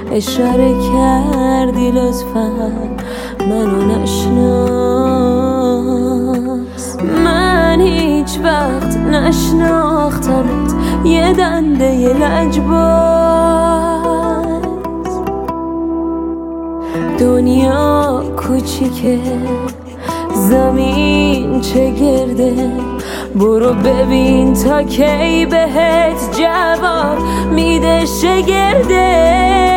اشاره کردی لطفا منو نشناس. من هیچ وقت نشناختمت، یه دنده یه لجباز. دنیا کوچیکه زمین چه گرده، برو ببین تا کی بهت جواب میده شگرده.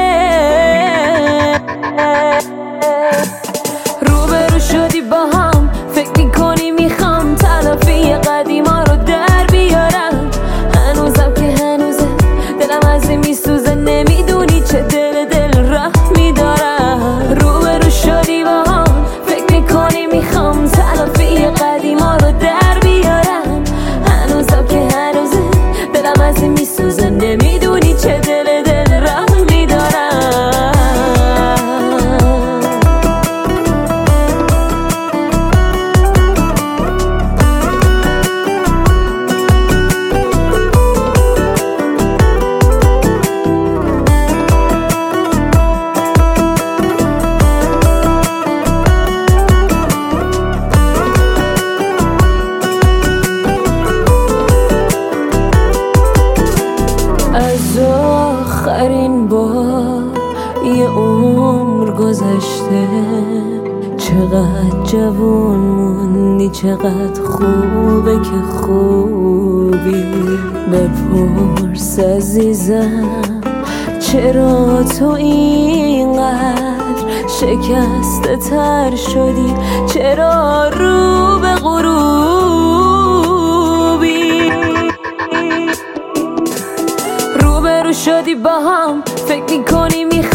روبرو شدی با هم، فکر میکنی میخوام تلافی قدیما رو در بیارم. هنوزم که هنوزه دلم از این میسوزه، نمیدونی چه دل راه میدارم. روبرو شدی با هم، فکر میکنی میخوام تلافی قدیما رو در بیارم. هنوزم که هنوزه دلم از این میسوزه، نمیدونی چه دل راه میدارم. از آخرین بار یه عمر گذشته، چقدر جوون موندی، چقدر خوبه که خوبی. بپرس عزیزم چرا تو اینقدر شکسته تر شدی، چرا رو به غروبی. روبرو شدی با هم، فکر میکنی